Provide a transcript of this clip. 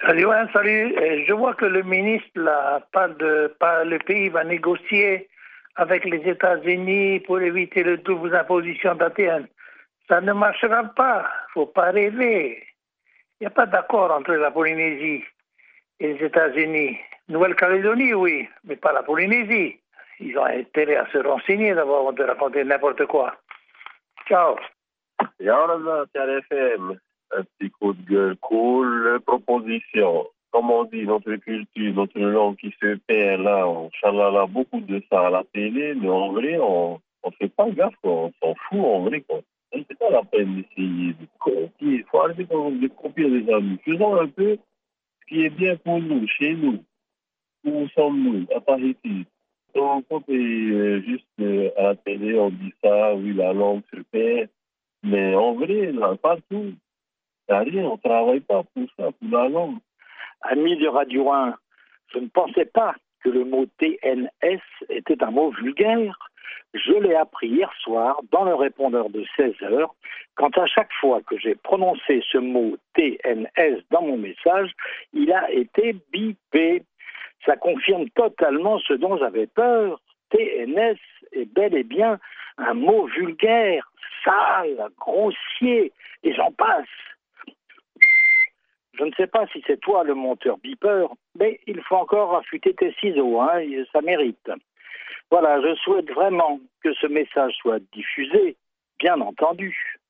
Salut, ouais, salut. Je vois que le ministre là, le pays va négocier avec les États-Unis pour éviter le double imposition d'ATM. Ça ne marchera pas. Faut pas rêver. Il n'y a pas d'accord entre la Polynésie et les États-Unis. Nouvelle-Calédonie, oui, mais pas la Polynésie. Ils ont intérêt à se renseigner d'abord avant de raconter n'importe quoi. Ciao. Et on a TRFM, un petit coup de gueule cool, proposition. Comme on dit, notre culture, notre langue qui se perd là, on chalala beaucoup de ça à la télé, mais en vrai, on fait pas gaffe, quoi. On s'en fout en vrai, quoi. Et c'est pas la peine d'essayer de copier. Il faut arrêter de copier les amis. Faisons un peu ce qui est bien pour nous, chez nous. Où sommes-nous, à Tahiti? Donc, quand juste à la télé, on dit ça, oui, la langue se perd. Mais en vrai, là, partout, il n'y a rien, on ne travaille pas pour ça, pour la langue. Ami de Radio 1, je ne pensais pas que le mot TNS était un mot vulgaire. Je l'ai appris hier soir dans le répondeur de 16 heures, quand à chaque fois que j'ai prononcé ce mot TNS dans mon message, il a été bipé. Ça confirme totalement ce dont j'avais peur. TNS est bel et bien un mot vulgaire, sale, grossier, et j'en passe. Je ne sais pas si c'est toi le monteur beeper, mais il faut encore affûter tes ciseaux, hein, ça mérite. Voilà, je souhaite vraiment que ce message soit diffusé, bien entendu.